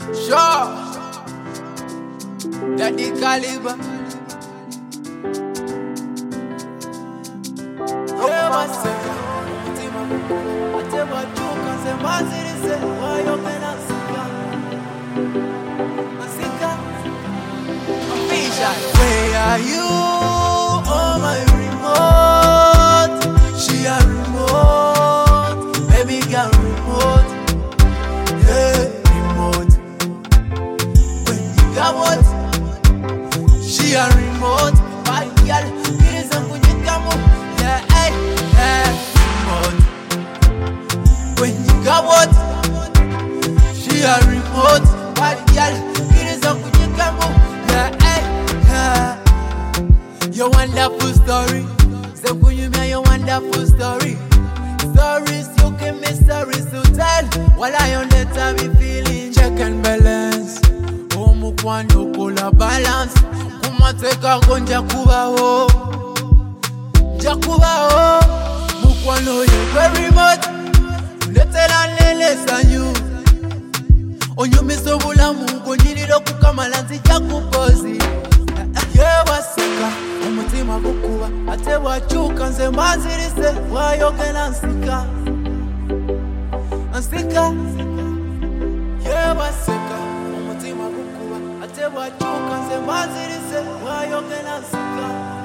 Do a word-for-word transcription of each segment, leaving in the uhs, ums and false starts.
Sure. Daddy Caliber. Never say. I tell what you can say. Maziri say. Why you cannot see? Masika. Where are you? Oh my remote. She a remote. Baby girl remote. Yeah, remote. When you got what? She a remote. Bad girl. It is a when you come up. Yeah, hey, hey, remote. When you got what? She a remote. Bad girl. It is a when you come up. Yeah, hey, hey. Your wonderful story. Say when you mean your wonderful story. Stories you give me stories to tell. While I on the time be feeling check and balance. Oh mukwano kola balance. Kumateka konja kuba ho. Jakuba ho. Mukwano you very much. Ndetela nele sanyu. Onyo misobula mungu nyiniro kukamalanzi jakupozi. Yeah wasika. Umutima gukuba. Ate wachuka nze manzirise. Wayogena nsika. Ansika. Yeah wasika. Umutima gukuba. Ate wachuka nze manzirise. Wayogena nsika.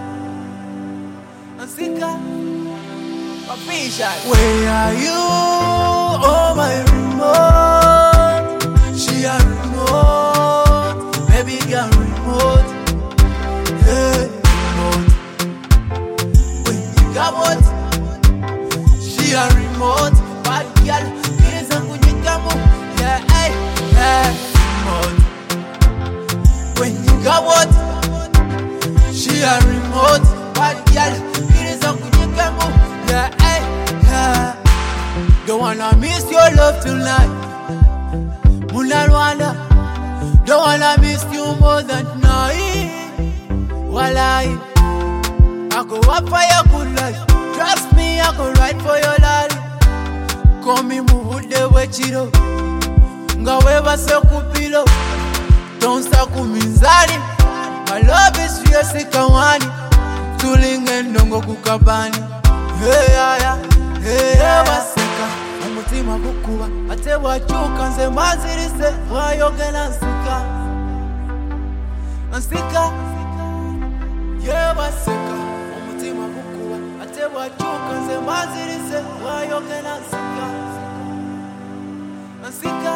Ansika. Papisha. Where are you? Oh my remote. She a remote. Baby girl remote. Yeah, remote. When you got what? She a remote. Bad girl. It is a when you come up. Yeah, hey, hey, remote. When you got what? She a remote. Bad girl. It is a when you come up. Yeah, hey, hey. Don't wanna miss your love tonight. Muna Rwanda. Don't wanna miss you more than tonight. Walai, I go up for your good life. Trust me, I go ride for your life. Komi muhude wechiro. Ngaweva se kupilo. Don't sa kuminzani. My love is real sikawani. Tulinge ndongo kukabani. Hey yeah yeah, hey yeah wasika. Umutima gukuba. Ate wachuka nze manzirise. Wayogena nsika. Ansika. Yeah wasika. Umutima gukuba. Ate wachuka nze manzirise. Wayogena nsika. Ansika.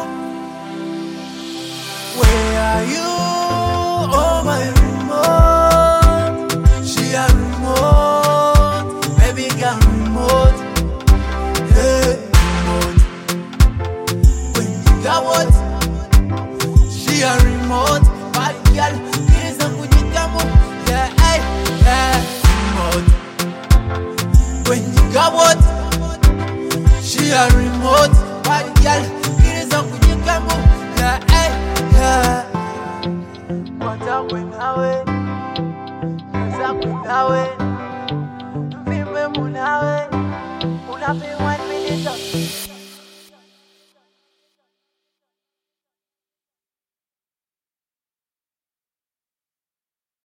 Where are you? Oh my remote. She a remote. Baby girl remote. Yeah, remote. When you got what? She a remote. Bad girl. It is a when you come up. Yeah, hey, hey, remote. When you got what? She a remote. Bad girl. It is a when you come up. Yeah, hey, hey. What's up with that way? What's up with that way?